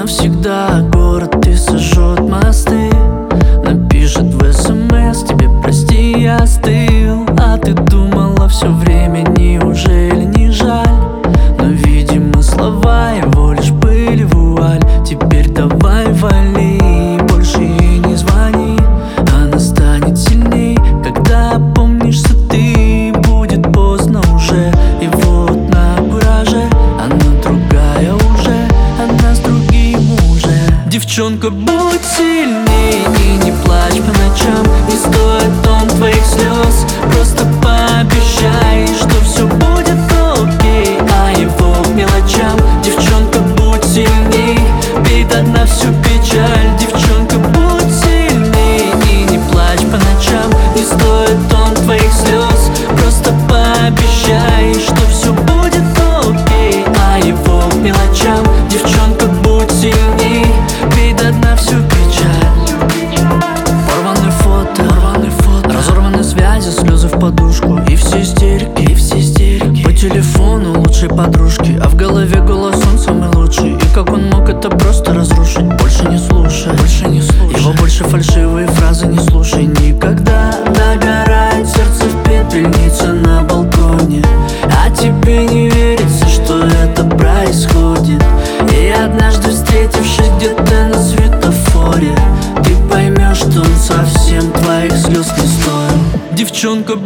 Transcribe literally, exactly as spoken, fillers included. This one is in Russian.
навсегда город и сожжет мосты. Напишет в СМС: тебе прости, я остыл. А ты думала все время, неужели не жаль? Но, видимо, слова его лишь были вуаль. Теперь давай вали, больше ей не звони. Она станет сильней, когда опомнишься ты. Будет поздно уже, и вот на кураже она другая уже, она с другим уже. Девчонка, будь сильней и не плачь по ночам. Не стоит он твоих слез, просто пообещай, что все будет окей, а его к мелочам. Девчонка, будь сильней, бей до дна всю печаль. Девчонка, будь сильней и не плачь по ночам. Не стоит он твоих слез, просто пообещай, что все будет окей, а его к мелочам. Девчонка, будь сильней, бей до дна всю печаль. Порванные фото, порванные фото, разорванные связи, слезы в подушку. И все истерики, и все истерики по телефону лучшей подружки. А в голове голос он самый лучший. И как он мог это просто разрушить? Больше не слушай, больше не слушай его, больше фальшивые фразы не слушай никогда. Догорает сердце в пепельнице на балконе, а тебе не верится, что это происходит. И однажды, встретившись где-то на светофоре, ты поймешь, что он совсем твоих слез не стоил. Девчонка,